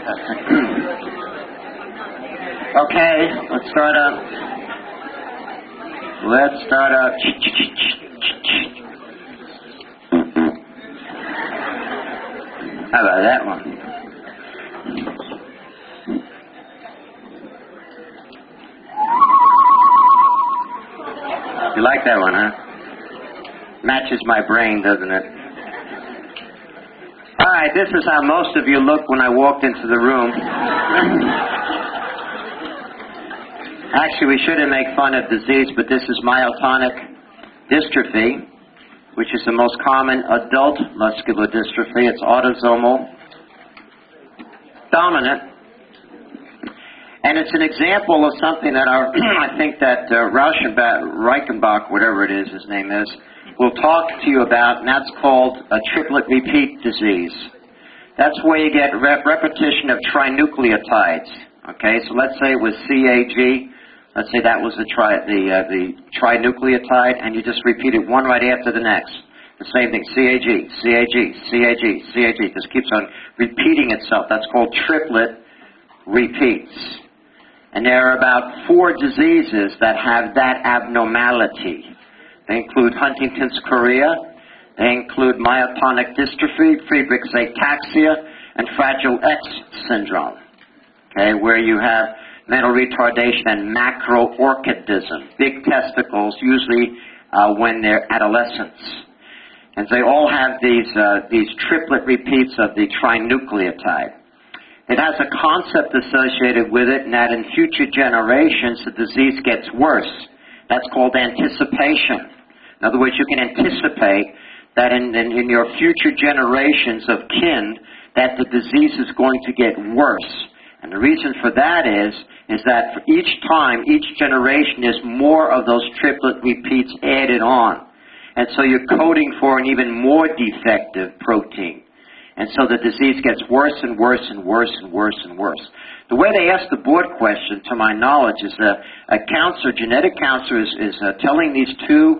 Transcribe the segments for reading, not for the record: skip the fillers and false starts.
Okay, let's start up. How about that one? You like that one, huh? Matches my brain, doesn't it? All right, this is how most of you looked when I walked into the room. Actually, we shouldn't make fun of disease, but this is myotonic dystrophy, which is the most common adult muscular dystrophy. It's autosomal dominant. And it's an example of something that I think that Reichenbach, whatever it is, his name is, will talk to you about, and that's called a triplet repeat disease. That's where you get repetition of trinucleotides. Okay, so let's say it was CAG. Let's say that was the trinucleotide, and you just repeat it one right after the next. The same thing, CAG, CAG, CAG, CAG. It just keeps on repeating itself. That's called triplet repeats. And there are about 4 diseases that have that abnormality. They include Huntington's chorea, they include myotonic dystrophy, Friedreich's ataxia, and Fragile X syndrome, okay, where you have mental retardation and macroorchidism, big testicles, usually when they're adolescents. And they all have these triplet repeats of the trinucleotide. It has a concept associated with it, and that in future generations the disease gets worse. That's called anticipation. In other words, you can anticipate that in your future generations of kin, that the disease is going to get worse. And the reason for that is that for each time, each generation is more of those triplet repeats added on. And so you're coding for an even more defective protein. And so the disease gets worse and worse and worse and worse and worse. The way they ask the board question, to my knowledge, is a counselor, genetic counselor, is telling these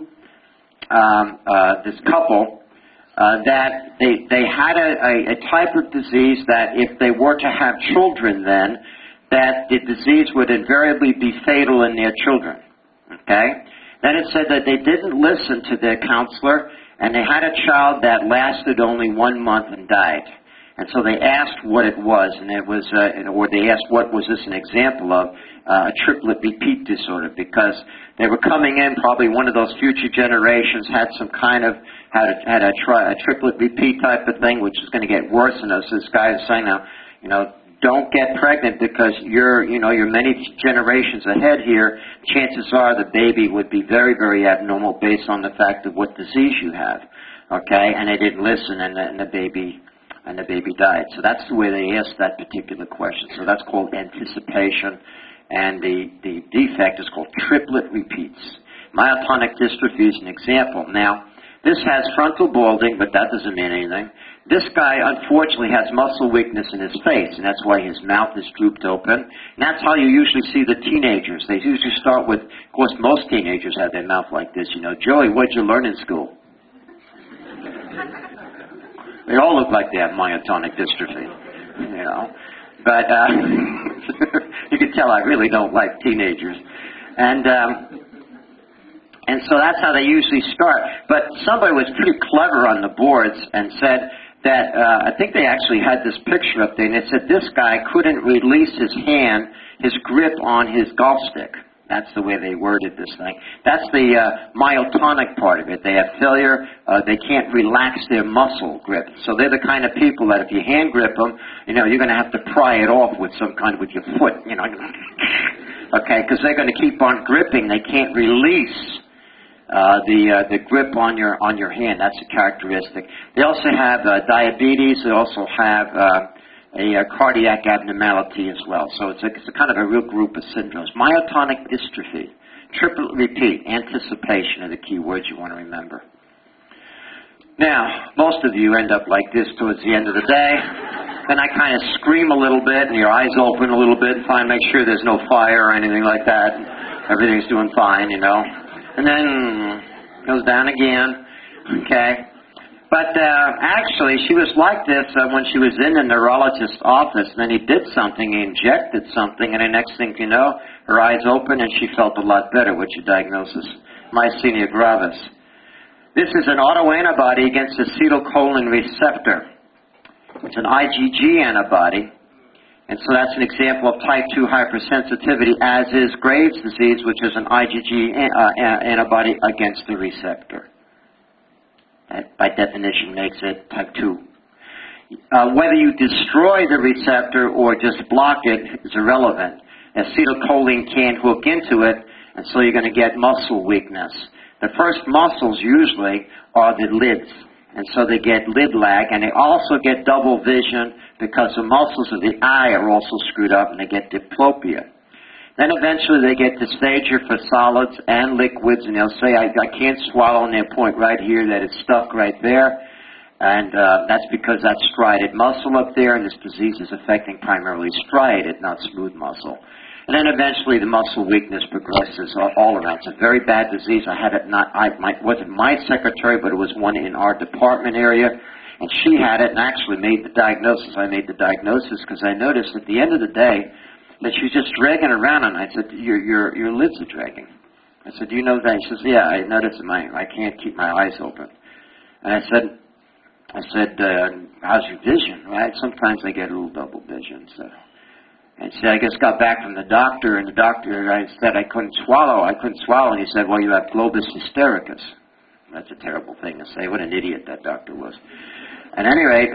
this couple that they had a type of disease that if they were to have children then, that the disease would invariably be fatal in their children. Okay? Then it said that they didn't listen to their counselor, and they had a child that lasted only 1 month and died. And so they asked what it was, and it was, or they asked what was this an example of, a triplet repeat disorder, because they were coming in, probably one of those future generations had some kind of, had a triplet repeat type of thing, which is going to get worse. And as this guy is saying now, don't get pregnant because you're many generations ahead here. Chances are the baby would be very, very abnormal based on the fact of what disease you have. Okay, and they didn't listen, and the baby died. So that's the way they asked that particular question. So that's called anticipation, and the defect is called triplet repeats. Myotonic dystrophy is an example. Now, this has frontal balding, but that doesn't mean anything. This guy, unfortunately, has muscle weakness in his face, and that's why his mouth is drooped open. And that's how you usually see the teenagers. They usually start with, of course, most teenagers have their mouth like this. Joey, what'd you learn in school? They all look like they have myotonic dystrophy, But you can tell I really don't like teenagers. And so that's how they usually start. But somebody was pretty clever on the boards and said that, I think they actually had this picture up there, and it said this guy couldn't release his hand, his grip on his golf stick. That's the way they worded this thing. That's the myotonic part of it. They have failure. They can't relax their muscle grip. So they're the kind of people that if you hand grip them, you're going to have to pry it off with with your foot, Okay, because they're going to keep on gripping. They can't release the grip on your hand. That's a characteristic. They also have diabetes. They also have a cardiac abnormality as well. So it's a kind of a real group of syndromes. Myotonic dystrophy, triplet repeat, anticipation are the key words you want to remember. Now, most of you end up like this towards the end of the day. Then I kind of scream a little bit, and your eyes open a little bit, and make sure there's no fire or anything like that. Everything's doing fine, And then goes down again. Okay. But actually, she was like this when she was in the neurologist's office. And then he did something, he injected something, and the next thing you know, her eyes opened and she felt a lot better. What's your diagnosis? Myasthenia gravis. This is an autoantibody against acetylcholine receptor. It's an IgG antibody. And so that's an example of type 2 hypersensitivity, as is Graves' disease, which is an IgG antibody against the receptor. That, by definition, makes it type 2. Whether you destroy the receptor or just block it is irrelevant. Acetylcholine can't hook into it, and so you're going to get muscle weakness. The first muscles usually are the lids, and so they get lid lag, and they also get double vision because the muscles of the eye are also screwed up, and they get diplopia. Then eventually they get dysphagia for solids and liquids, and they'll say, I can't swallow, and they'll point right here that it's stuck right there. And that's because that's striated muscle up there, and this disease is affecting primarily striated, not smooth muscle. And then eventually the muscle weakness progresses all around. It's a very bad disease. I had it wasn't my secretary, but it was one in our department area. And she had it and actually made the diagnosis. I made the diagnosis because I noticed at the end of the day, that she was just dragging around, and I said, your lids are dragging. I said, do you know that? She says, yeah, I noticed I can't keep my eyes open. And I said, how's your vision? Right? Sometimes I get a little double vision. So. And she, I guess, got back from the doctor, and the doctor, I said I couldn't swallow, and he said, well, you have globus hystericus. That's a terrible thing to say. What an idiot that doctor was. At any rate,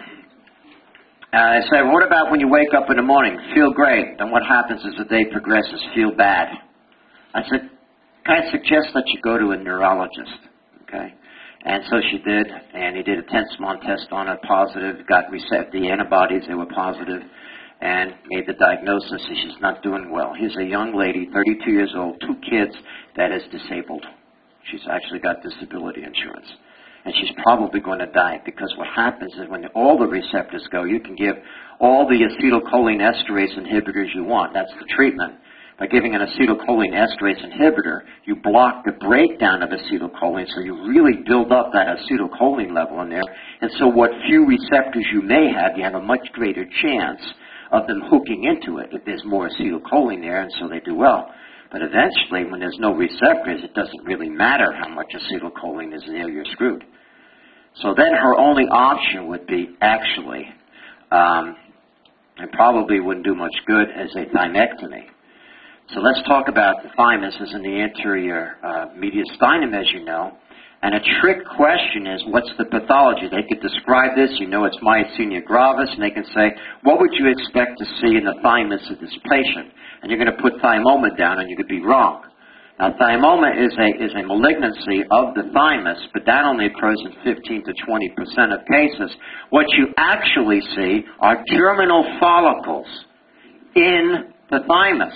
I said, what about when you wake up in the morning? Feel great. Then what happens as the day progresses? Feel bad. I said, can I suggest that you go to a neurologist? Okay. And so she did, and he did a 10-Swan test on it, positive, got the antibodies, they were positive, and made the diagnosis. She's not doing well. Here's a young lady, 32 years old, 2 kids, that is disabled. She's actually got disability insurance. And she's probably going to die because what happens is when all the receptors go, you can give all the acetylcholine esterase inhibitors you want. That's the treatment. By giving an acetylcholine esterase inhibitor, you block the breakdown of acetylcholine, so you really build up that acetylcholine level in there. And so what few receptors you may have, you have a much greater chance of them hooking into it if there's more acetylcholine there, and so they do well. But eventually, when there's no receptors, it doesn't really matter how much acetylcholine is there, you're screwed. So then her only option would be actually, and probably wouldn't do much good, as a thymectomy. So let's talk about the thymus as in the anterior mediastinum, as you know. And a trick question is, what's the pathology? They could describe this, you know it's myasthenia gravis, and they can say, what would you expect to see in the thymus of this patient? And you're going to put thymoma down, and you could be wrong. Now, thymoma is a malignancy of the thymus, but that only occurs in 15 to 20% of cases. What you actually see are germinal follicles in the thymus.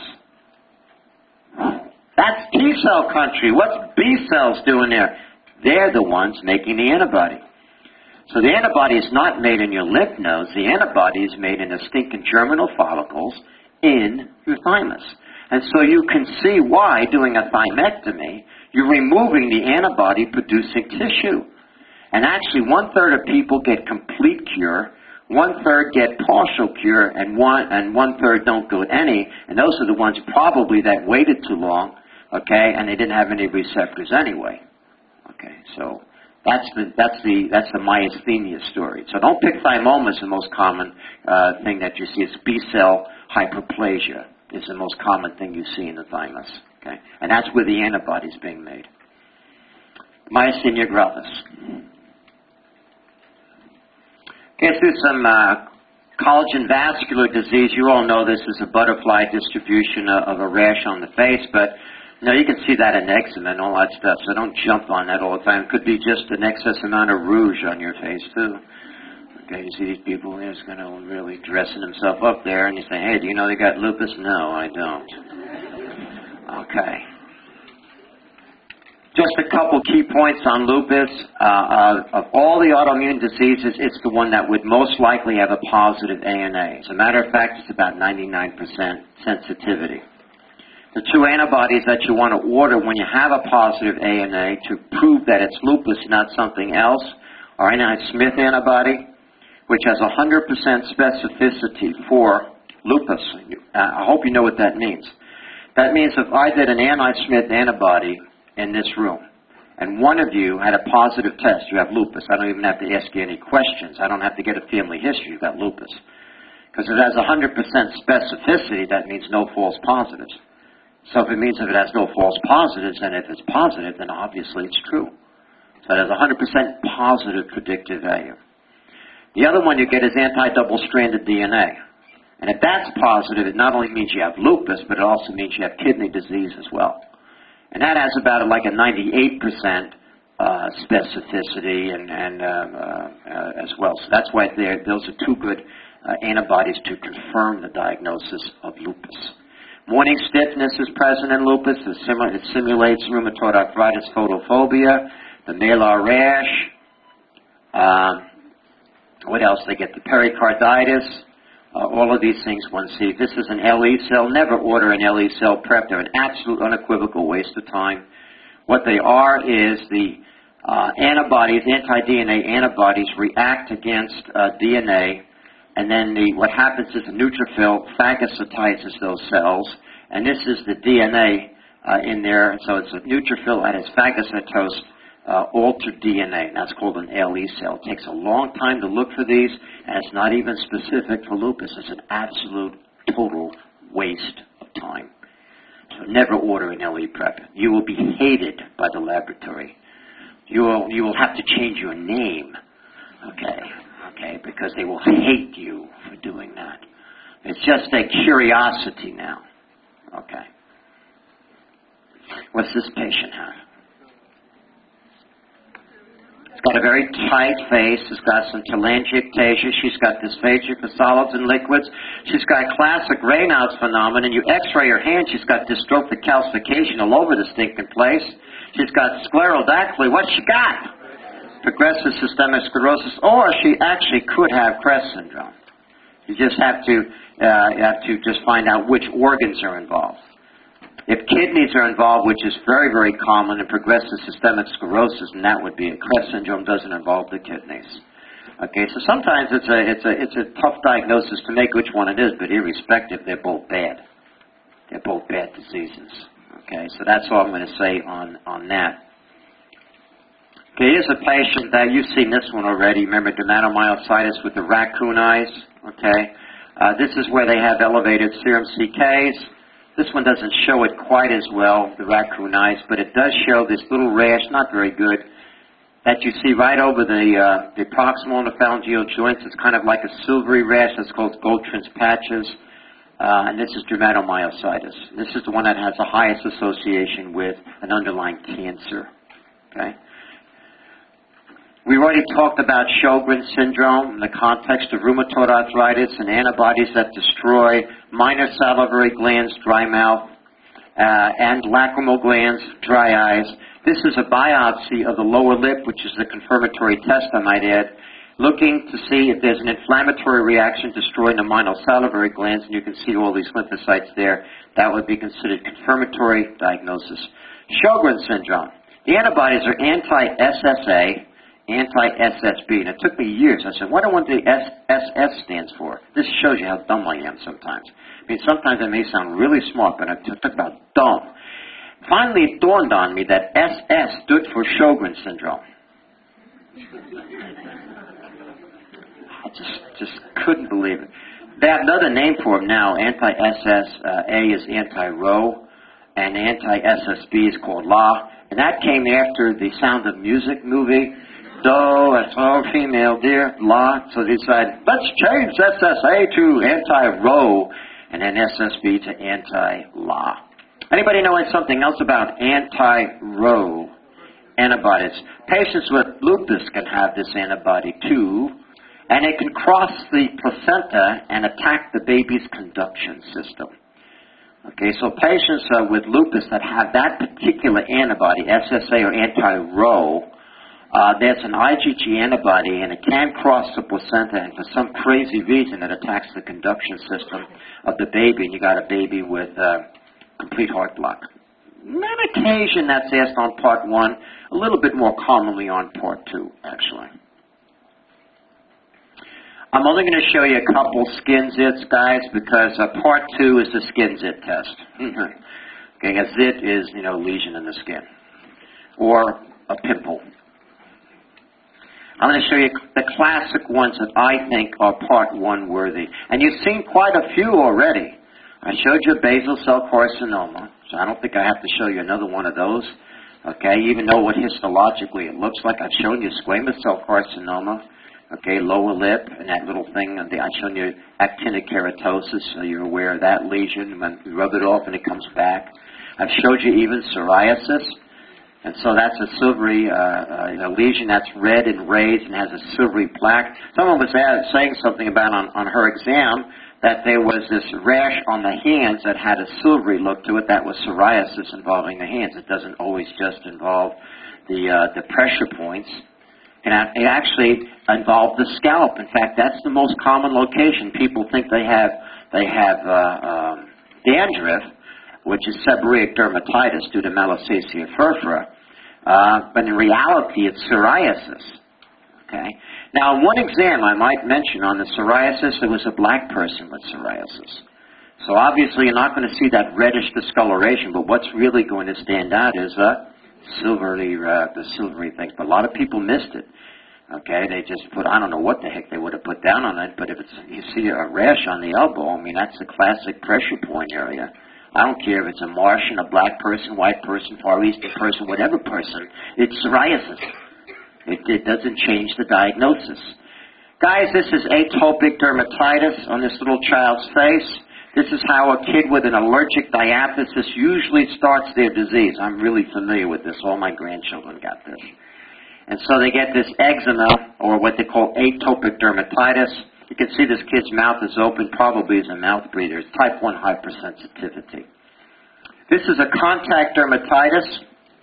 That's T-cell country. What's B-cells doing there? They're the ones making the antibody. So the antibody is not made in your lymph nodes. The antibody is made in the stinking germinal follicles in your thymus. And so you can see why, doing a thymectomy, you're removing the antibody-producing tissue. And actually, 1/3 of people get complete cure, 1/3 get partial cure, and 1/3 don't get any. And those are the ones probably that waited too long, okay, and they didn't have any receptors anyway. Okay, so that's the myasthenia story. So don't pick thymoma as the most common thing that you see. It's B-cell hyperplasia is the most common thing you see in the thymus. Okay, and that's where the antibody is being made. Myasthenia gravis. Okay, through some collagen vascular disease. You all know this is a butterfly distribution of a rash on the face, but no, you can see that in eczema and all that stuff, so don't jump on that all the time. It could be just an excess amount of rouge on your face, too. Okay, you see these people, they're just going to really dressing themselves up there, and you say, hey, do you know they got lupus? No, I don't. Okay. Just a couple key points on lupus. Of all the autoimmune diseases, it's the one that would most likely have a positive ANA. As a matter of fact, it's about 99% sensitivity. The 2 antibodies that you want to order when you have a positive ANA to prove that it's lupus, not something else, our anti-Smith antibody, which has 100% specificity for lupus. I hope you know what that means. That means if I did an anti-Smith antibody in this room, and one of you had a positive test, you have lupus, I don't even have to ask you any questions. I don't have to get a family history, you've got lupus. Because it has 100% specificity, that means no false positives. So if it means if it has no false positives, and if it's positive, then obviously it's true. So it has 100% positive predictive value. The other one you get is anti-double-stranded DNA. And if that's positive, it not only means you have lupus, but it also means you have kidney disease as well. And that has about like a 98% specificity as well. So that's why those are two good antibodies to confirm the diagnosis of lupus. Morning stiffness is present in lupus. It simulates rheumatoid arthritis photophobia, the malar rash. What else? They get the pericarditis. All of these things one sees. This is an LE cell. Never order an LE cell prep. They're an absolute unequivocal waste of time. What they are is the antibodies, anti-DNA antibodies react against DNA, and then what happens is the neutrophil phagocytizes those cells, and this is the DNA in there. So it's a neutrophil and it's phagocytosed altered DNA, and that's called an LE cell. It takes a long time to look for these, and it's not even specific for lupus. It's an absolute total waste of time. So never order an LE prep. You will be hated by the laboratory. You will have to change your name, okay, because they will hate you for doing that. It's just a curiosity now, okay. What's this patient have? Got a very tight face. She's got some telangiectasia. She's got dysphagia for solids and liquids. She's got classic Raynaud's phenomenon. You x-ray her hand, she's got dystrophic calcification all over the stinking place. She's got sclerodactyly. What's she got? Progressive systemic sclerosis, or she actually could have CREST syndrome. You just have to just find out which organs are involved. If kidneys are involved, which is very, very common in progressive systemic sclerosis, and that would be it. CREST syndrome doesn't involve the kidneys. Okay, so sometimes it's a tough diagnosis to make which one it is, but irrespective, they're both bad. They're both bad diseases. Okay, so that's all I'm going to say on that. Okay, here's a patient that you've seen this one already. Remember dermatomyositis with the raccoon eyes? Okay, this is where they have elevated serum CKs. This one doesn't show it quite as well, the raccoon eyes, but it does show this little rash, not very good, that you see right over the proximal and the phalangeal joints. It's kind of like a silvery rash. That's called Goldschmidt patches. And this is dermatomyositis. This is the one that has the highest association with an underlying cancer. Okay? We already talked about Sjogren's syndrome in the context of rheumatoid arthritis and antibodies that destroy minor salivary glands, dry mouth, and lacrimal glands, dry eyes. This is a biopsy of the lower lip, which is a confirmatory test, I might add, looking to see if there's an inflammatory reaction destroying the minor salivary glands, and you can see all these lymphocytes there. That would be considered confirmatory diagnosis. Sjogren's syndrome. The antibodies are anti-SSA, anti-SSB, and it took me years. I said, what do the SS stands for? This shows you how dumb I am sometimes. I mean, sometimes I may sound really smart, but I talk about dumb. Finally, it dawned on me that SS stood for Sjogren's syndrome. I just couldn't believe it. They have another name for them now. Anti-SSA is anti-Rho, and anti-SSB is called La, and that came after the Sound of Music movie. Do, that's all female, dear, La. So they decided, let's change SSA to anti-Rho, and then SSB to anti-La. Anybody know something else about anti-Rho antibodies? Patients with lupus can have this antibody too, and it can cross the placenta and attack the baby's conduction system. Okay, so patients with lupus that have that particular antibody, SSA or anti-Rho, there's an IgG antibody, and it can cross the placenta, and for some crazy reason it attacks the conduction system of the baby, and you got a baby with complete heart block. On occasion that's asked on part 1, a little bit more commonly on part 2, actually. I'm only going to show you a couple skin zits, guys, because part 2 is the skin zit test. Okay, a zit is, lesion in the skin or a pimple. I'm going to show you the classic ones that I think are part 1 worthy. And you've seen quite a few already. I showed you basal cell carcinoma, so I don't think I have to show you another one of those. Okay, you even know what histologically it looks like. I've shown you squamous cell carcinoma, okay, lower lip, and that little thing. And I've shown you actinic keratosis, so you're aware of that lesion. When you rub it off and it comes back. I've showed you even psoriasis. And so that's a silvery lesion that's red and raised and has a silvery plaque. Someone was saying something about on her exam that there was this rash on the hands that had a silvery look to it. That was psoriasis involving the hands. It doesn't always just involve the pressure points. And it actually involved the scalp. In fact, that's the most common location. People think they have dandruff, which is seborrheic dermatitis due to Malassezia furfura, but in reality it's psoriasis. Okay. Now, one exam I might mention on the psoriasis, it was a black person with psoriasis. So obviously you're not going to see that reddish discoloration, but what's really going to stand out is the silvery things. But a lot of people missed it. Okay, they just put, I don't know what the heck they would have put down on it, but if you see a rash on the elbow, I mean, that's a classic pressure point area. I don't care if it's a Martian, a black person, white person, Far Eastern person, whatever person. It's psoriasis. It doesn't change the diagnosis. Guys, this is atopic dermatitis on this little child's face. This is how a kid with an allergic diathesis usually starts their disease. I'm really familiar with this. All my grandchildren got this. And so they get this eczema, or what they call atopic dermatitis. You can see this kid's mouth is open, probably is a mouth breather. It's type 1 hypersensitivity. This is a contact dermatitis.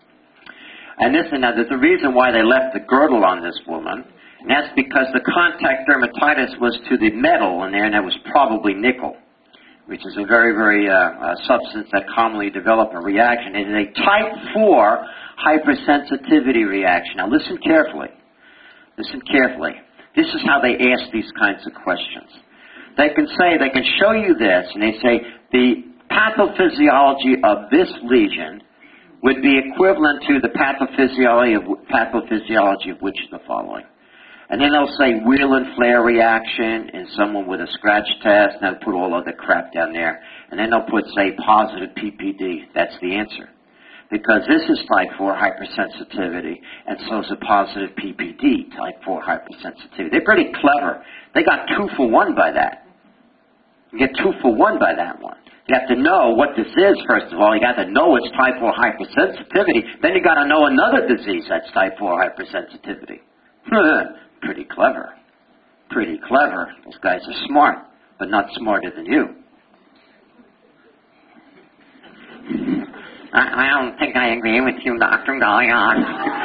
And there's a reason why they left the girdle on this woman. And that's because the contact dermatitis was to the metal in there, and that was probably nickel, which is a very, very substance that commonly develop a reaction. It is a type 4 hypersensitivity reaction. Now listen carefully. Listen carefully. This is how they ask these kinds of questions. They can show you this, and they say the pathophysiology of this lesion would be equivalent to the pathophysiology of which of the following. And then they'll say wheel and flare reaction in someone with a scratch test, and they'll put all other crap down there. And then they'll put, say, positive PPD. That's the answer. Because this is type 4 hypersensitivity, and so is a positive PPD, type 4 hypersensitivity. They're pretty clever. They got 2 for 1 by that. You get 2 for 1 by that one. You have to know what this is, first of all. You got to know it's type 4 hypersensitivity. Then you got to know another disease that's type 4 hypersensitivity. Pretty clever. Pretty clever. Those guys are smart, but not smarter than you. I don't think I agree with you, Dr. Gallion.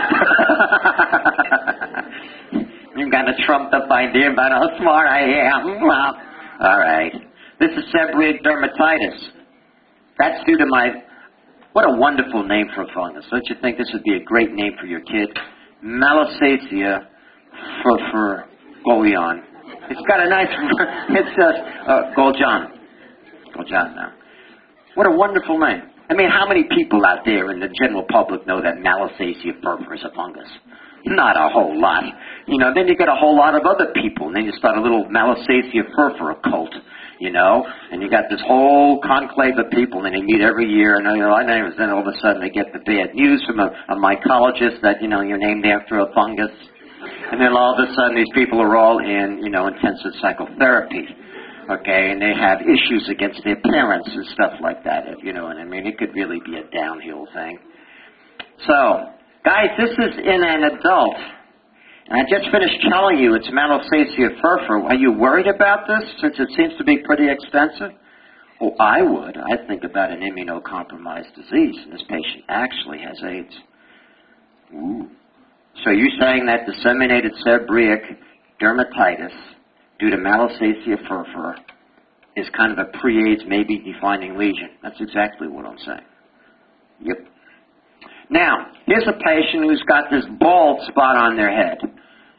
You've got a trumped-up idea about how smart I am. Well, all right. This is seborrheic dermatitis. That's due to what a wonderful name for a fungus. Don't you think this would be a great name for your kid? Malassezia furfurion. It's got a nice, it's Goljan. Goljan now. What a wonderful name. I mean, how many people out there in the general public know that Malassezia furfur is a fungus? Not a whole lot. Then you get a whole lot of other people, and then you start a little Malassezia furfur cult, and you got this whole conclave of people, and they meet every year, and then all of a sudden they get the bad news from a mycologist that, you're named after a fungus. And then all of a sudden these people are all in, intensive psychotherapy. Okay, and they have issues against their parents and stuff like that, if you know what I mean. It could really be a downhill thing. So, guys, this is in an adult. And I just finished telling you it's Malassezia furfur. Are you worried about this, since it seems to be pretty extensive? Oh, I would. I'd think about an immunocompromised disease, and this patient actually has AIDS. Ooh. So you're saying that disseminated seborrheic dermatitis due to Malassezia furfur is kind of a pre-AIDS, maybe defining lesion. That's exactly what I'm saying. Yep. Now, here's a patient who's got this bald spot on their head.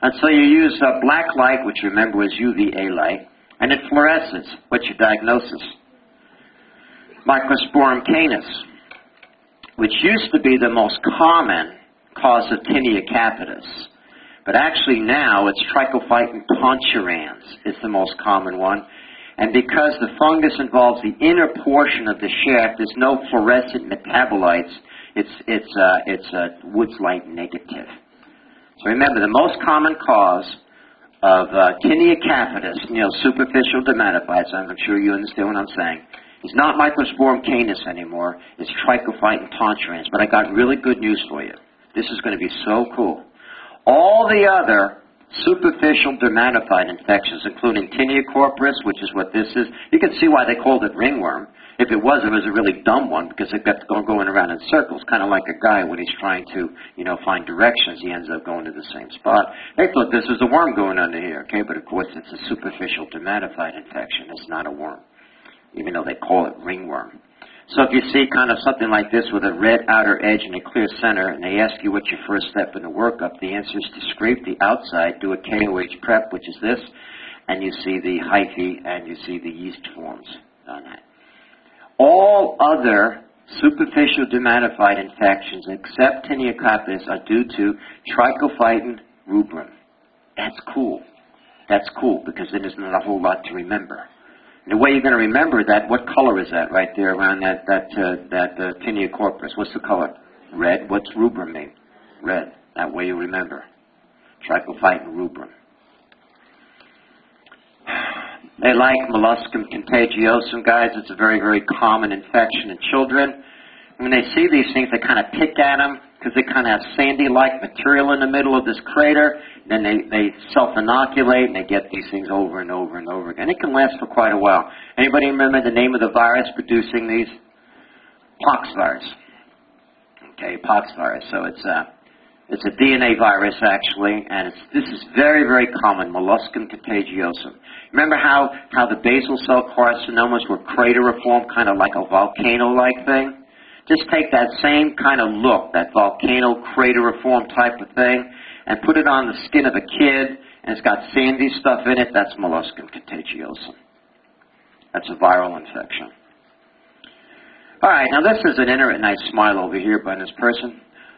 And so you use black light, which remember is UVA light, and it fluoresces. What's your diagnosis? Microsporum canis, which used to be the most common cause of tinea capitis. But actually now it's Trichophyton tonsurans is the most common one. And because the fungus involves the inner portion of the shaft, there's no fluorescent metabolites. It's Wood's light negative. So remember, the most common cause of tinea capitis, superficial dermatophytes, I'm sure you understand what I'm saying, it's not Microsporum canis anymore. It's Trichophyton tonsurans. But I got really good news for you. This is going to be so cool. All the other superficial dermatophyte infections, including tinea corporis, which is what this is, you can see why they called it ringworm. If it was a really dumb one because it got going around in circles, kind of like a guy when he's trying to, find directions, he ends up going to the same spot. They thought this was a worm going under here, okay? But of course it's a superficial dermatophyte infection. It's not a worm, even though they call it ringworm. So if you see kind of something like this with a red outer edge and a clear center, and they ask you what's your first step in the workup, the answer is to scrape the outside, do a KOH prep, which is this, and you see the hyphae and you see the yeast forms on that. All other superficial dermatophyte infections except tinea capitis are due to Trichophyton rubrum. That's cool. That's cool because then there's not a whole lot to remember. And the way you're going to remember that, what color is that right there around that tinea corporis? What's the color? Red. What's rubrum mean? Red. That way you remember. Trichophyton rubrum. They like molluscum contagiosum, guys. It's a very, very common infection in children. When they see these things, they kind of pick at them because they kind of have sandy-like material in the middle of this crater. Then they self-inoculate, and they get these things over and over and over again. It can last for quite a while. Anybody remember the name of the virus producing these? Pox virus. Okay, pox virus. So it's a DNA virus, actually, and this is very, very common, molluscum contagiosum. Remember how the basal cell carcinomas were crateriform, kind of like a volcano-like thing? Just take that same kind of look, that volcano crateriform type of thing, and put it on the skin of a kid, and it's got sandy stuff in it. That's molluscum contagiosum. That's a viral infection. All right, now this is an nice smile over here by this person.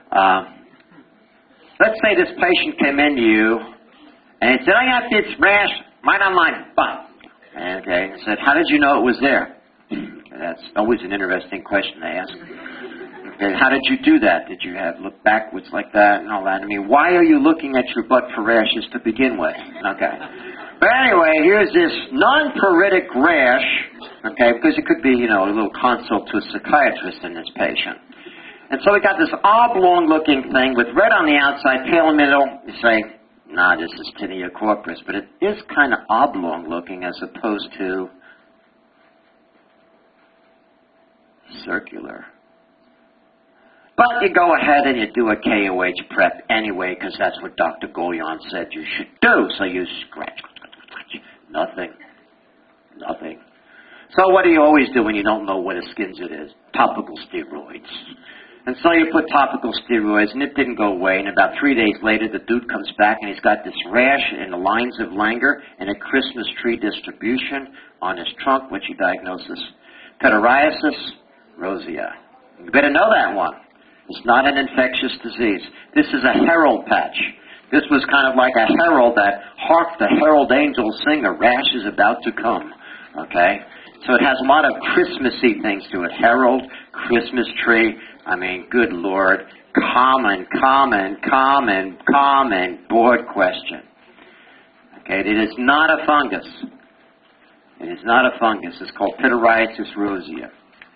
Let's say this patient came in to you, and he said, I got this rash right on my butt. Okay, I said, how did you know it was there? That's always an interesting question to ask. Okay, how did you do that? Did you look backwards like that and all that? I mean, why are you looking at your butt for rashes to begin with? Okay. But anyway, here's this non-pruritic rash, okay, because it could be, a little consult to a psychiatrist in this patient. And so we got this oblong-looking thing with red on the outside, pale in the middle. You say, nah, this is tinea corporis, but it is kind of oblong-looking as opposed to circular. But you go ahead and you do a KOH prep anyway, because that's what Dr. Golion said you should do. So you scratch. Nothing. Nothing. So what do you always do when you don't know what a skins it is? Topical steroids. And so you put topical steroids, and it didn't go away. And about 3 days later, the dude comes back, and he's got this rash in the lines of Langer and a Christmas tree distribution on his trunk. What's your diagnosis? Pityriasis rosea. You better know that one. It's not an infectious disease. This is a herald patch. This was kind of like a herald that, hark the herald angels sing, a rash is about to come. Okay? So it has a lot of Christmassy things to it. Herald, Christmas tree. I mean, good Lord. Common board question. Okay? It is not a fungus. It is not a fungus. It's called Pityriasis rosea.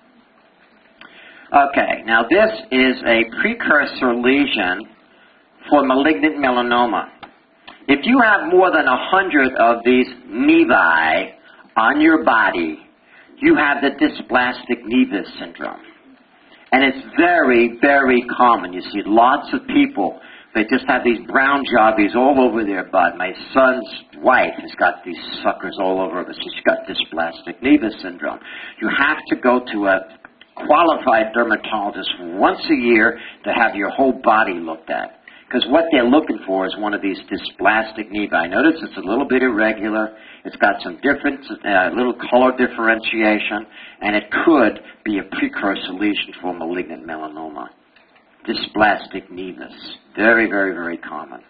Okay, now this is a precursor lesion for malignant melanoma. If you have more than 100 of these nevi on your body, you have the dysplastic nevus syndrome. And it's very, very common. You see lots of people, they just have these brown jobbies all over their butt. My son's wife has got these suckers all over her. She's got dysplastic nevus syndrome. You have to go to a qualified dermatologist once a year to have your whole body looked at. Because what they're looking for is one of these dysplastic nevi. Notice it's a little bit irregular. It's got some different, little color differentiation, and it could be a precursor lesion for malignant melanoma. Dysplastic nevus. Very, very, very common.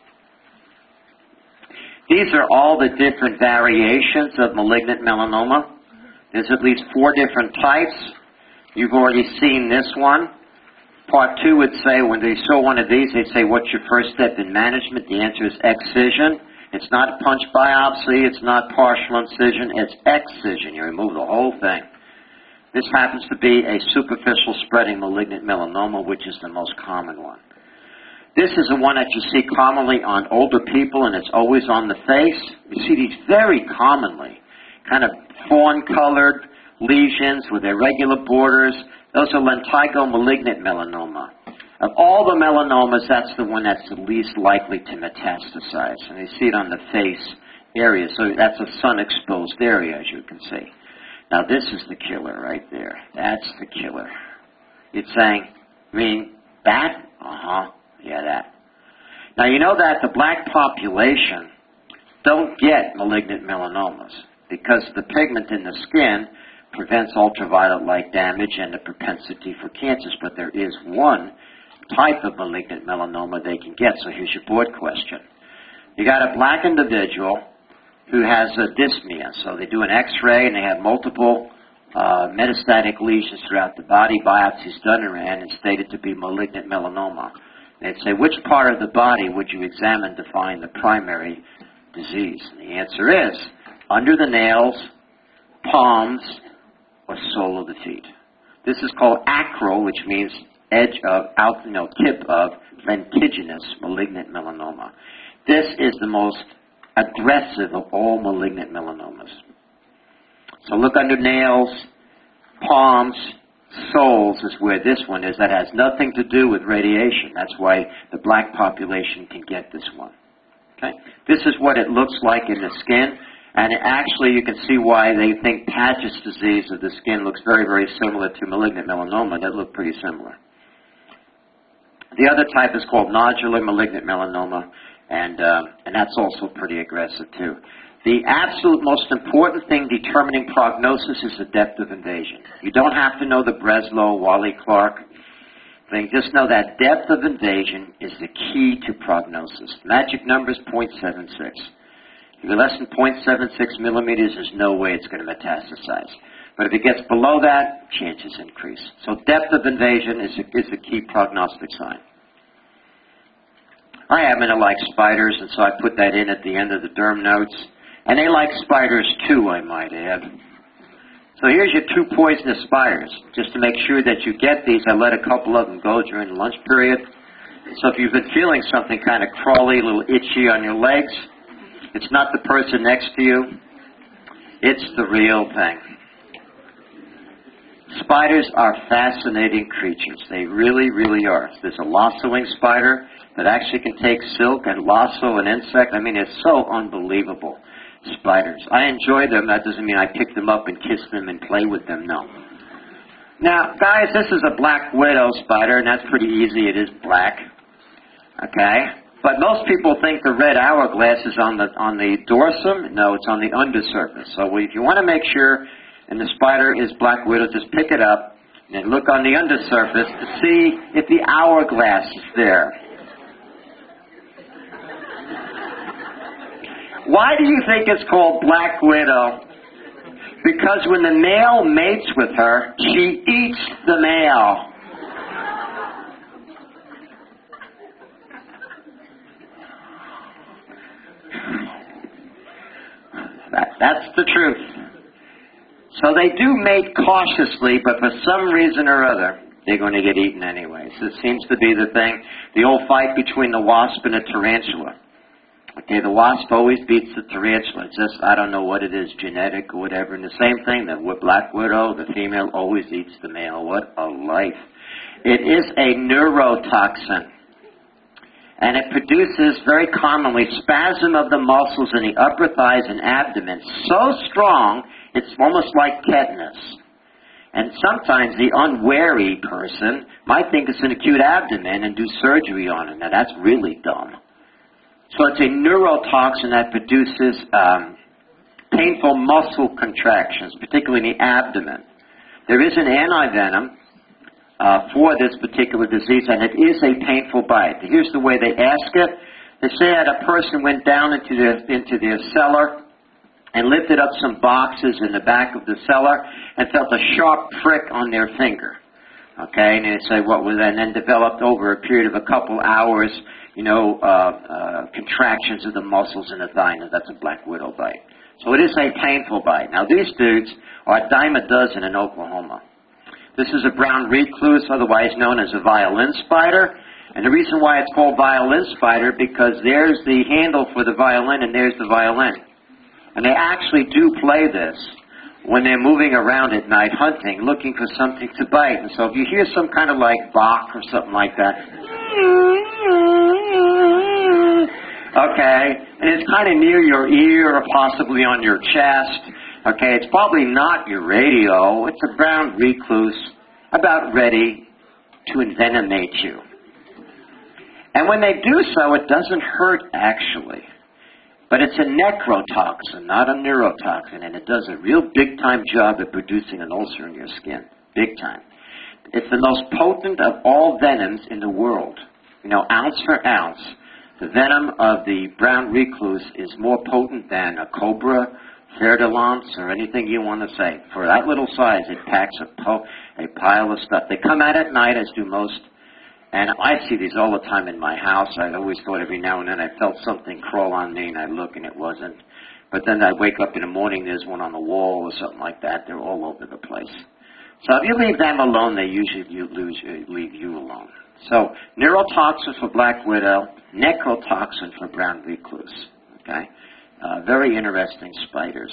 These are all the different variations of malignant melanoma. There's at least 4 different types. You've already seen this one. Part 2 would say, when they saw one of these, they'd say, what's your first step in management? The answer is excision. It's not a punch biopsy. It's not partial incision. It's excision. You remove the whole thing. This happens to be a superficial spreading malignant melanoma, which is the most common one. This is the one that you see commonly on older people, and it's always on the face. You see these very commonly, kind of fawn-colored lesions with irregular borders. Those are lentigo malignant melanoma. Of all the melanomas, that's the one that's the least likely to metastasize. And you see it on the face area, so that's a sun-exposed area, as you can see. Now, this is the killer right there. That's the killer. You're saying, I mean, that? Uh-huh. Yeah, that. Now, you know that the black population don't get malignant melanomas because the pigment in the skin prevents ultraviolet light damage and the propensity for cancers, but there is one type of malignant melanoma they can get. So here's your board question. You got a black individual who has a dyspnea, so they do an x-ray and they have multiple metastatic lesions throughout the body. Biopsies done and ran and stated to be malignant melanoma. They'd say, which part of the body would you examine to find the primary disease? And the answer is under the nails, palms, or sole of the feet. This is called acral, which means edge of, tip of lentiginous malignant melanoma. This is the most aggressive of all malignant melanomas. So look under nails, palms, soles is where this one is. That has nothing to do with radiation. That's why the black population can get this one. Okay? This is what it looks like in the skin. And actually, you can see why they think Paget's disease of the skin looks very, very similar to malignant melanoma. They look pretty similar. The other type is called nodular malignant melanoma, and that's also pretty aggressive, too. The absolute most important thing determining prognosis is the depth of invasion. You don't have to know the Breslow, Wally Clark thing. Just know that depth of invasion is the key to prognosis. Magic number is 0.76. If you're less than 0.76 millimeters, there's no way it's going to metastasize. But if it gets below that, chances increase. So depth of invasion is the key prognostic sign. I happen to like spiders, and so I put that in at the end of the derm notes. And they like spiders too, I might add. So here's your 2 poisonous spiders. Just to make sure that you get these, I let a couple of them go during the lunch period. So if you've been feeling something kind of crawly, a little itchy on your legs, it's not the person next to you. It's the real thing. Spiders are fascinating creatures. They really, really are. There's a lasso-wing spider that actually can take silk and lasso an insect. I mean, it's so unbelievable. Spiders. I enjoy them. That doesn't mean I pick them up and kiss them and play with them. No. Now, guys, this is a black widow spider, and that's pretty easy. It is black. Okay? But most people think the red hourglass is on the dorsum. No, it's on the undersurface. So if you want to make sure and the spider is black widow, just pick it up and look on the undersurface to see if the hourglass is there. Why do you think it's called black widow? Because when the male mates with her, she eats the male. That's the truth. So they do mate cautiously, but for some reason or other, they're going to get eaten anyway. So it seems to be the thing, the old fight between the wasp and the tarantula. Okay, the wasp always beats the tarantula. It's just, I don't know what it is, genetic or whatever. And the same thing, the black widow, the female always eats the male. What a life. It is a neurotoxin. And it produces, very commonly, spasm of the muscles in the upper thighs and abdomen. So strong, it's almost like tetanus. And sometimes the unwary person might think it's an acute abdomen and do surgery on it. Now, that's really dumb. So it's a neurotoxin that produces painful muscle contractions, particularly in the abdomen. There is an antivenom for this particular disease, and it is a painful bite. Here's the way they ask it. They say that a person went down into their cellar and lifted up some boxes in the back of the cellar and felt a sharp prick on their finger. Okay, and they say what was, and then developed over a period of a couple hours, contractions of the muscles in the thigh. Now, that's a black widow bite. So it is a painful bite. Now, these dudes are a dime a dozen in Oklahoma. This is a brown recluse, otherwise known as a violin spider. And the reason why it's called violin spider, because there's the handle for the violin and there's the violin. And they actually do play this when they're moving around at night hunting, looking for something to bite. And so if you hear some kind of like Bach or something like that, okay, and it's kind of near your ear or possibly on your chest, okay, it's probably not your radio. It's a brown recluse about ready to envenomate you. And when they do so, it doesn't hurt actually. But it's a necrotoxin, not a neurotoxin, and it does a real big-time job at producing an ulcer in your skin. Big time. It's the most potent of all venoms in the world. Ounce for ounce, the venom of the brown recluse is more potent than a cobra, fer-de-lance, or anything you want to say. For that little size, it packs a pile of stuff. They come out at night, as do most. And I see these all the time in my house. I always thought every now and then I felt something crawl on me, and I look, and it wasn't. But then I wake up in the morning, there's one on the wall or something like that. They're all over the place. So if you leave them alone, they usually leave you alone. So neurotoxin for black widow, necrotoxin for brown recluse. Okay, very interesting spiders.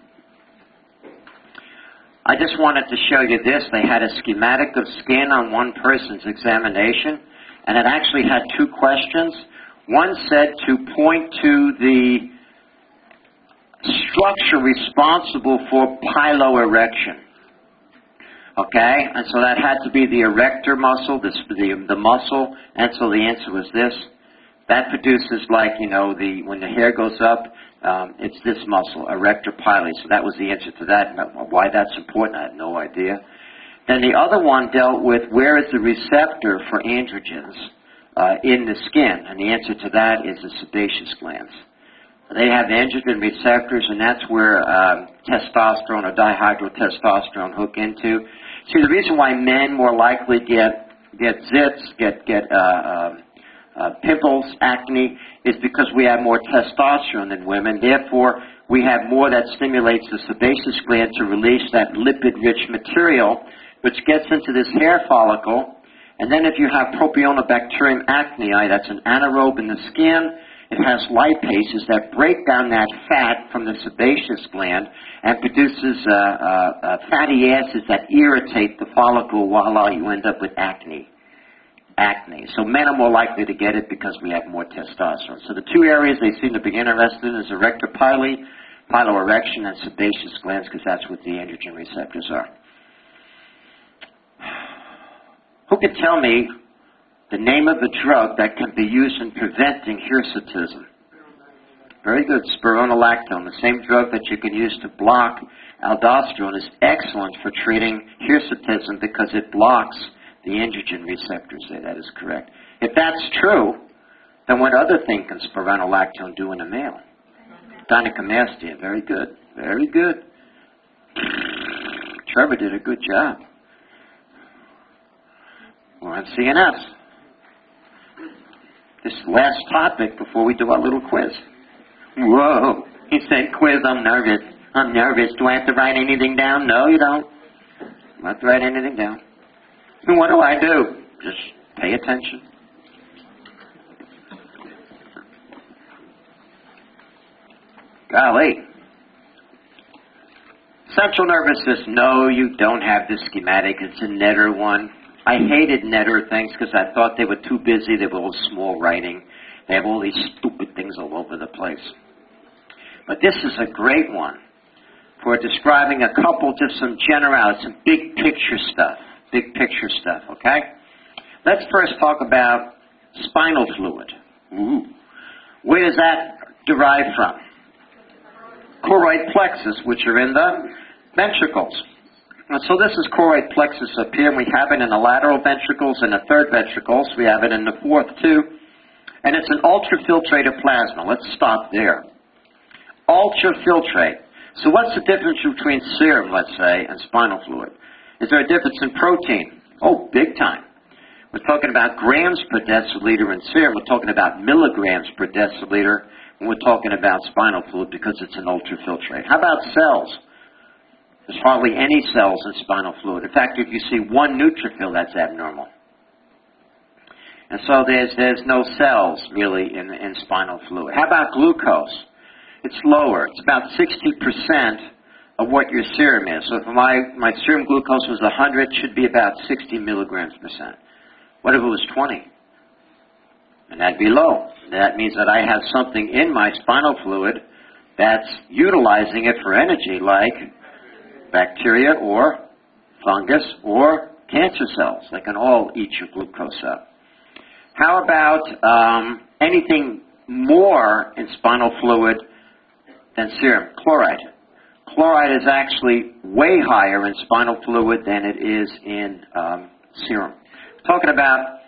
I just wanted to show you this. They had a schematic of skin on one person's examination, and it actually had two questions. One said to point to the structure responsible for piloerection. Okay, and so that had to be the erector muscle, the muscle, and so the answer was this. That produces, when the hair goes up, it's this muscle, erector pili. So that was the answer to that. Why that's important, I have no idea. Then the other one dealt with where is the receptor for androgens in the skin, and the answer to that is the sebaceous glands. They have androgen receptors, and that's where testosterone or dihydrotestosterone hook into. See, the reason why men more likely get zits, get pimples, acne, is because we have more testosterone than women. Therefore, we have more that stimulates the sebaceous gland to release that lipid-rich material, which gets into this hair follicle. And then if you have Propionibacterium acnei, that's an anaerobe in the skin. It has lipases that break down that fat from the sebaceous gland and produces fatty acids that irritate the follicle. Voila, you end up with acne. So men are more likely to get it because we have more testosterone. So the two areas they seem to be interested in is erector pili, piloerection, and sebaceous glands, because that's what the androgen receptors are. Who can tell me the name of the drug that can be used in preventing hirsutism? Very good, spironolactone. The same drug that you can use to block aldosterone is excellent for treating hirsutism because it blocks the androgen receptors there. That is correct. If that's true, then what other thing can spironolactone do in a male? Gynecomastia. Very good. Very good. Trevor did a good job. We're on CNS. This is the last topic before we do our little quiz. Whoa. He said, quiz, I'm nervous. I'm nervous. Do I have to write anything down? No, you don't. You don't have to write anything down. And what do? Just pay attention. Golly. Central nervous system. No, you don't have the schematic. It's a Netter one. I hated Netter things because I thought they were too busy. They were all small writing. They have all these stupid things all over the place. But this is a great one. for describing a couple, just some generalities, some big picture stuff. Big picture stuff, okay? Let's first talk about spinal fluid. Ooh. Where does that derive from? Choroid plexus, which are in the ventricles. And so this is choroid plexus up here, and we have it in the lateral ventricles and the third ventricles. We have it in the fourth, too. And it's an ultrafiltrated plasma. Let's stop there. Ultrafiltrate. So what's the difference between serum, let's say, and spinal fluid? Is there a difference in protein? Oh, big time. We're talking about grams per deciliter in serum. We're talking about milligrams per deciliter when we're talking about spinal fluid because it's an ultrafiltrate. How about cells? There's hardly any cells in spinal fluid. In fact, if you see one neutrophil, that's abnormal. And so there's no cells, really, in spinal fluid. How about glucose? It's lower. It's about 60% of what your serum is. So if my serum glucose was 100, it should be about 60 milligrams percent. What if it was 20? And that'd be low. That means that I have something in my spinal fluid that's utilizing it for energy, like bacteria or fungus or cancer cells. They can all eat your glucose up. How about anything more in spinal fluid than serum? Chloride. Chloride is actually way higher in spinal fluid than it is in serum. Talking about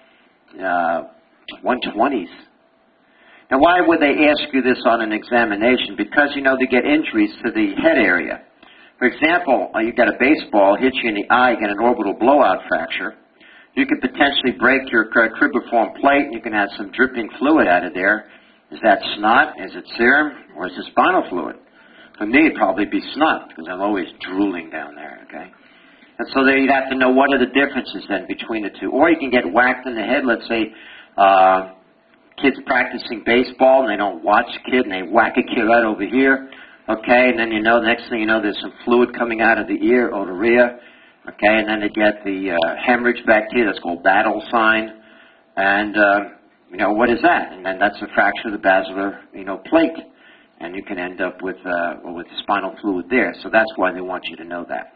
120s. Now, why would they ask you this on an examination? Because, you know, they get injuries to the head area. For example, you got a baseball, hit you in the eye, you get an orbital blowout fracture. You could potentially break your cribriform plate, and you can have some dripping fluid out of there. Is that snot? Is it serum? Or is it spinal fluid? For me, it'd probably be snot, because I'm always drooling down there, okay? And so there you'd have to know what are the differences then between the two. Or you can get whacked in the head. Let's say kids practicing baseball, and they don't watch the kid, and they whack a kid right over here, okay? And then you know, next thing you know, there's some fluid coming out of the ear, otorrhea, okay? And then they get the hemorrhage bacteria, that's called Battle sign. And, you know, what is that? And then that's a fracture of the basilar, you know, plate. And you can end up with spinal fluid there. So that's why they want you to know that.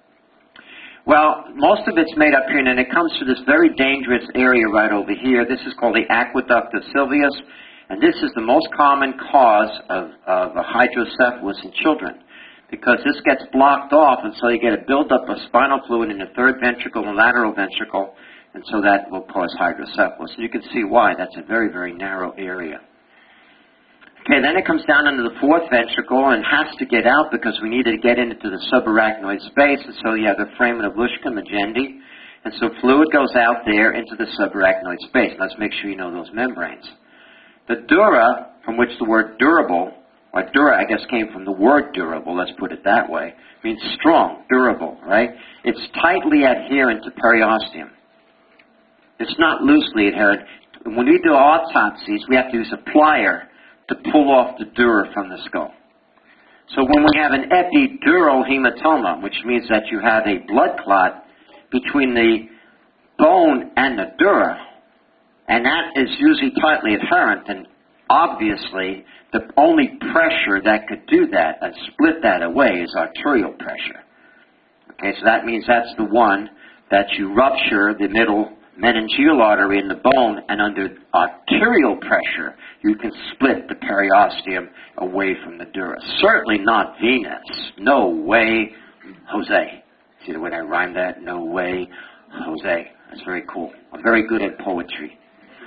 Well, most of it's made up here, and then it comes to this very dangerous area right over here. This is called the aqueduct of Sylvius, and this is the most common cause of hydrocephalus in children, because this gets blocked off, and so you get a buildup of spinal fluid in the third ventricle and lateral ventricle, and so that will cause hydrocephalus. And you can see why. That's a very, very narrow area. Okay, then it comes down into the fourth ventricle and has to get out because we need to get into the subarachnoid space. And so you have the foramen Luschka Magendie. And so fluid goes out there into the subarachnoid space. Let's make sure you know those membranes. The dura, from which the word durable, or dura, I guess, came from the word durable, let's put it that way, means strong, durable, right? It's tightly adherent to periosteum. It's not loosely adherent. When we do autopsies, we have to use a plier to pull off the dura from the skull. So when we have an epidural hematoma, which means that you have a blood clot between the bone and the dura, and that is usually tightly adherent, and obviously the only pressure that could do that and split that away is arterial pressure. Okay, so that means that's the one that you rupture the middle meningeal artery in the bone, and under arterial pressure, you can split the periosteum away from the dura. Certainly not venous. No way, Jose. See the way I rhymed that? No way, Jose. That's very cool. I'm very good at poetry.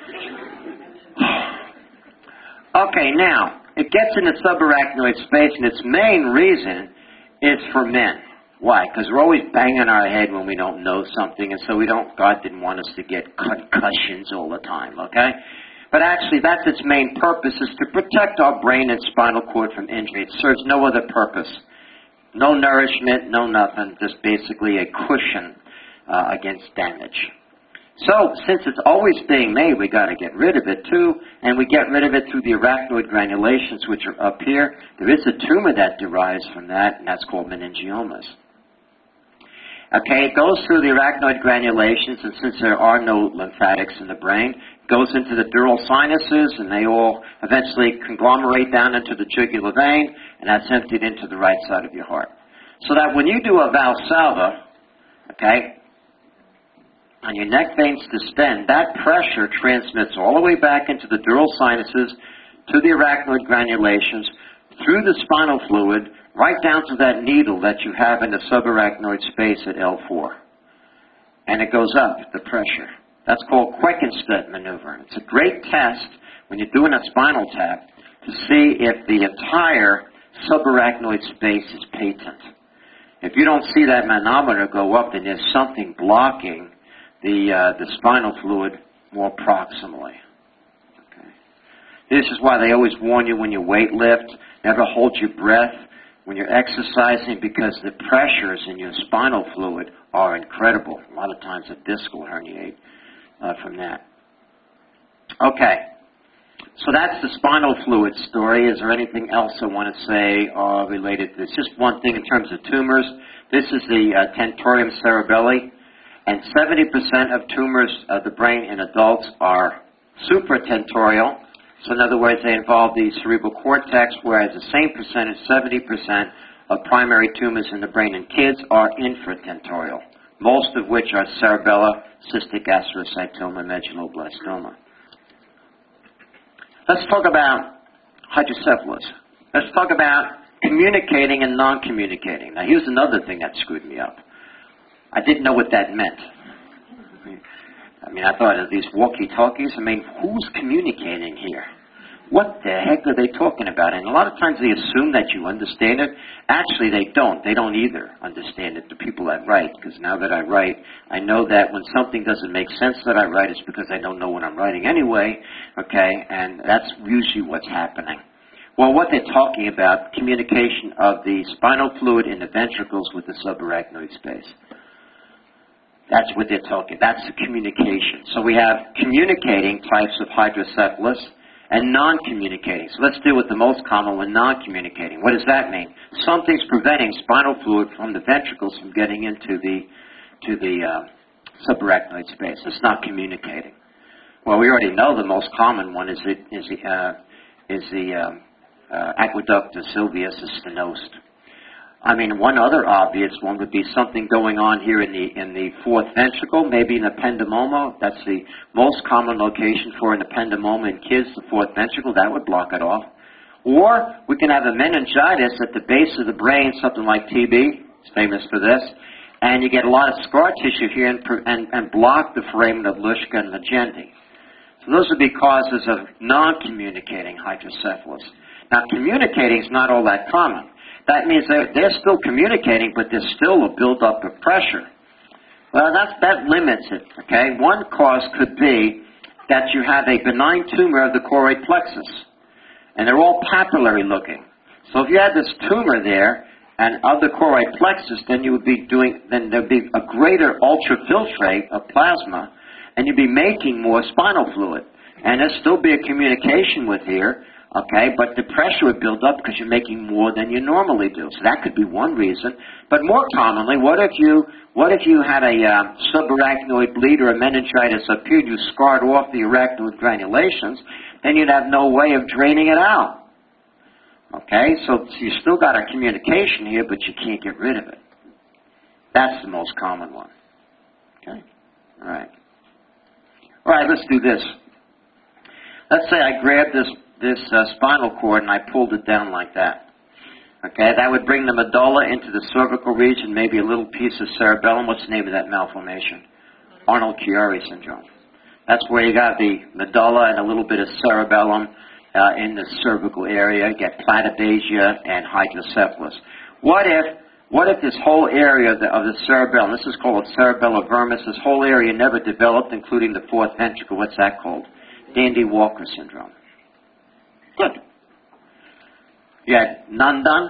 Okay, now, it gets in the subarachnoid space, and its main reason is for men. Why? Because we're always banging our head when we don't know something, and so God didn't want us to get concussions all the time, okay? But actually, that's its main purpose, is to protect our brain and spinal cord from injury. It serves no other purpose. No nourishment, no nothing, just basically a cushion against damage. So, since it's always being made, we got to get rid of it too, and we get rid of it through the arachnoid granulations, which are up here. There is a tumor that derives from that, and that's called meningiomas. Okay, it goes through the arachnoid granulations, and since there are no lymphatics in the brain, it goes into the dural sinuses, and they all eventually conglomerate down into the jugular vein, and that's emptied into the right side of your heart. So that when you do a Valsalva, okay, and your neck veins distend, that pressure transmits all the way back into the dural sinuses, to the arachnoid granulations, through the spinal fluid, right down to that needle that you have in the subarachnoid space at L4. And it goes up, the pressure. That's called Queckenstedt maneuver. It's a great test when you're doing a spinal tap to see if the entire subarachnoid space is patent. If you don't see that manometer go up, then there's something blocking the spinal fluid more proximally. Okay. This is why they always warn you when you weight lift, never hold your breath when you're exercising, because the pressures in your spinal fluid are incredible. A lot of times a disc will herniate from that. Okay. So that's the spinal fluid story. Is there anything else I want to say related to this? Just one thing in terms of tumors. This is the tentorium cerebelli, and 70% of tumors of the brain in adults are supratentorial. So in other words, they involve the cerebral cortex, whereas the same percentage, 70% of primary tumors in the brain in kids are infratentorial, most of which are cerebella, cystic astrocytoma, medulloblastoma. Let's talk about hydrocephalus. Let's talk about communicating and non-communicating. Now, here's another thing that screwed me up. I didn't know what that meant. I mean, I thought of these walkie-talkies. I mean, who's communicating here? What the heck are they talking about? And a lot of times they assume that you understand it. Actually, they don't. They don't either understand it, the people that write, because now that I write, I know that when something doesn't make sense that I write, it's because I don't know what I'm writing anyway, okay? And that's usually what's happening. Well, what they're talking about, communication of the spinal fluid in the ventricles with the subarachnoid space. That's what they're talking. That's the communication. So we have communicating types of hydrocephalus and non-communicating. So let's deal with the most common one, non-communicating. What does that mean? Something's preventing spinal fluid from the ventricles from getting into the subarachnoid space. It's not communicating. Well, we already know the most common one is the aqueductus sylvius stenosed. I mean, one other obvious one would be something going on here in the fourth ventricle, maybe an ependymoma. That's the most common location for an ependymoma in kids, the fourth ventricle. That would block it off. Or we can have a meningitis at the base of the brain, something like TB. It's famous for this. And you get a lot of scar tissue here and block the foramen of Luschka and Magendie. So those would be causes of non-communicating hydrocephalus. Now, communicating is not all that common. That means they're still communicating, but there's still a buildup of pressure. Well, that limits it, okay? One cause could be that you have a benign tumor of the choroid plexus, and they're all papillary looking. So if you had this tumor there and of the choroid plexus, then there'd be a greater ultrafiltrate of plasma, and you'd be making more spinal fluid. And there'd still be a communication with here. Okay, but the pressure would build up because you're making more than you normally do. So that could be one reason. But more commonly, what if you had a subarachnoid bleed or a meningitis up here, you scarred off the arachnoid granulations, then you'd have no way of draining it out. Okay, so you still got a communication here, but you can't get rid of it. That's the most common one. Okay, all right. All right, let's do this. Let's say I grab this spinal cord and I pulled it down like that. Okay, that would bring the medulla into the cervical region, maybe a little piece of cerebellum. What's the name of that malformation? Arnold-Chiari syndrome. That's where you got the medulla and a little bit of cerebellum in the cervical area. You get platyphagia and hydrocephalus. What if this whole area of the cerebellum, this is called cerebellovermis, this whole area never developed, including the fourth ventricle? What's that called? Dandy-Walker syndrome. Good. You had Nandan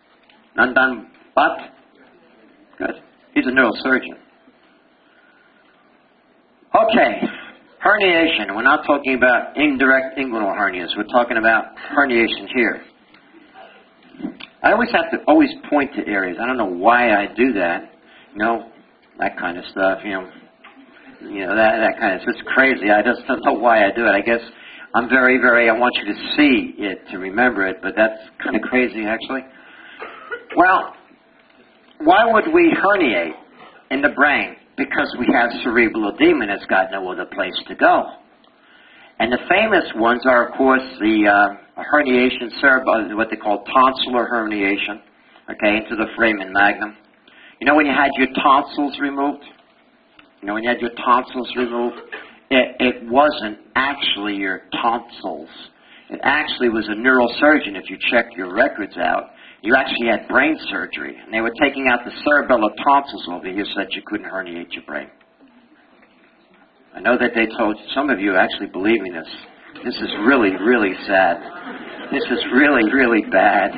Bhatt. Good. He's a neurosurgeon. Okay. Herniation. We're not talking about indirect inguinal hernias. We're talking about herniation here. I always have to point to areas. I don't know why I do that. You know, that kind of stuff. You know that kind of stuff. It's crazy. I just don't know why I do it. I guess I'm I want you to see it, to remember it, but that's kind of crazy, actually. Well, why would we herniate in the brain? Because we have cerebral edema and it's got no other place to go. And the famous ones are, of course, the herniation, what they call tonsillar herniation, okay, into the foramen magnum. You know when you had your tonsils removed? You know when you had your tonsils removed? It wasn't actually your tonsils. It actually was a neurosurgeon, if you check your records out. You actually had brain surgery, and they were taking out the cerebellar tonsils over here so that you couldn't herniate your brain. I know that they told you, some of you actually believe in this. This is really, really sad. This is really, really bad.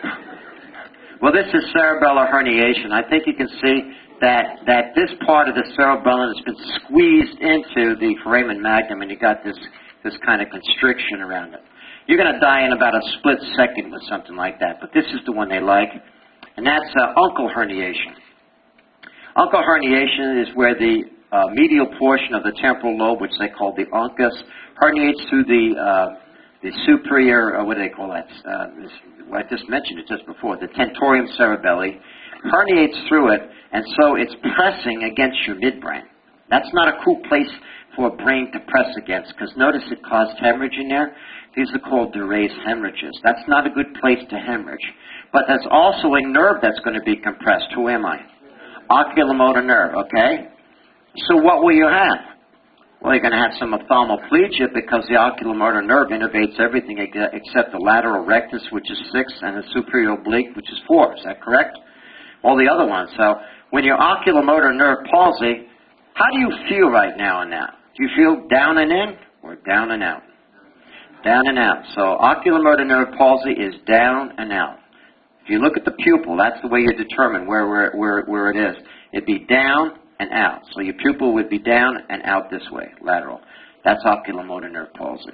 Well, this is cerebellar herniation. I think you can see that this part of the cerebellum has been squeezed into the foramen magnum, and you got this kind of constriction around it. You're going to die in about a split second with something like that, but this is the one they like, and that's uncal herniation. Uncal herniation is where the medial portion of the temporal lobe, which they call the uncus, herniates through the superior, what do they call that? I just mentioned it just before, the tentorium cerebelli, herniates through it, and so it's pressing against your midbrain. That's not a cool place for a brain to press against, because notice it caused hemorrhage in there. These are called Duret's hemorrhages. That's not a good place to hemorrhage. But there's also a nerve that's going to be compressed. Who am I? Oculomotor nerve, okay? So what will you have? Well, you're going to have some ophthalmoplegia because the oculomotor nerve innervates everything except the lateral rectus, which is 6, and the superior oblique, which is 4. Is that correct? All the other ones. So when you're oculomotor nerve palsy, how do you feel right now in that? Do you feel down and in or down and out? Down and out. So oculomotor nerve palsy is down and out. If you look at the pupil, that's the way you determine where it is. It'd be down and out. So your pupil would be down and out this way, lateral. That's oculomotor nerve palsy.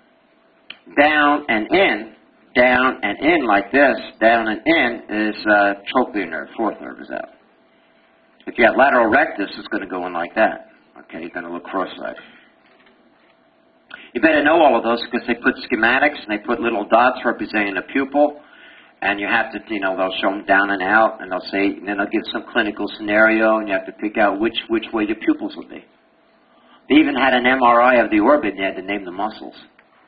Down and in like this, down and in is trochlear nerve, 4th nerve is out. If you have lateral rectus, it's going to go in like that. Okay, you're going to look cross-eyed. You better know all of those because they put schematics and they put little dots representing the pupil, and you have to, they'll show them down and out, and they'll say, and then they'll give some clinical scenario, and you have to pick out which way your pupils will be. They even had an MRI of the orbit, and they had to name the muscles.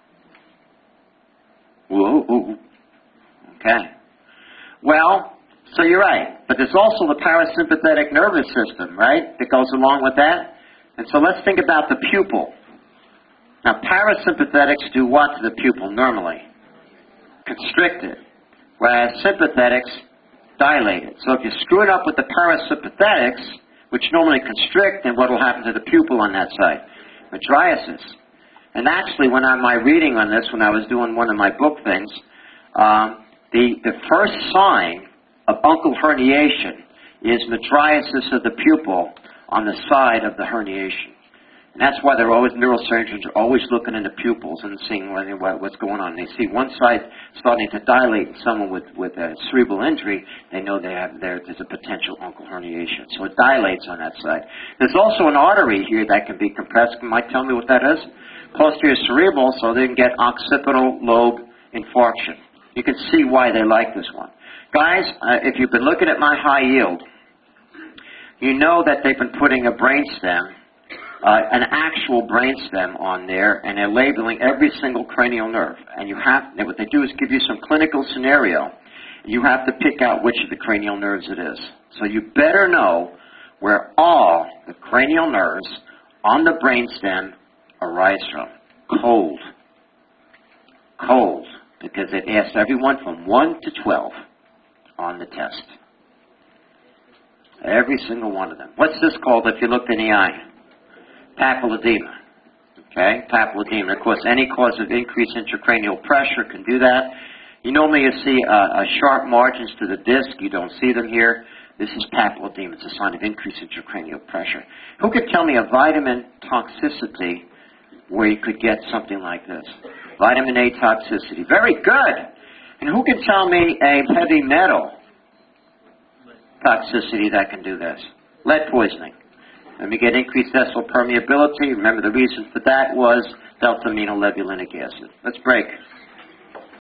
Whoa. Okay. Well, so you're right, but there's also the parasympathetic nervous system, right, that goes along with that. And so let's think about the pupil. Now, parasympathetics do what to the pupil normally? Constrict it, whereas sympathetics dilate it. So if you screw it up with the parasympathetics, which normally constrict, then what will happen to the pupil on that side? Mydriasis. And actually, when my reading on this, when I was doing one of my book things, the first sign of uncal herniation is mydriasis of the pupil on the side of the herniation. And that's why neurosurgeons are always looking into pupils and seeing what's going on. They see one side starting to dilate in someone with a cerebral injury, they know there's a potential uncal herniation. So it dilates on that side. There's also an artery here that can be compressed. You might tell me what that is? Posterior cerebral, so they can get occipital lobe infarction. You can see why they like this one. Guys, if you've been looking at my high yield, you know that they've been putting a brainstem, an actual brainstem on there, and they're labeling every single cranial nerve. And what they do is give you some clinical scenario. You have to pick out which of the cranial nerves it is. So you better know where all the cranial nerves on the brainstem arise from. Cold. Because it asks everyone from 1 to 12 on the test. Every single one of them. What's this called if you looked in the eye? Papilledema. Okay, papilledema. Of course, any cause of increased intracranial pressure can do that. You normally see sharp margins to the disc. You don't see them here. This is papilledema. It's a sign of increased intracranial pressure. Who could tell me a vitamin toxicity where you could get something like this? Vitamin A toxicity. Very good. And who can tell me a heavy metal toxicity that can do this? Lead poisoning. And we get increased vessel permeability. Remember the reason for that was delta-aminolevulinic acid. Let's break.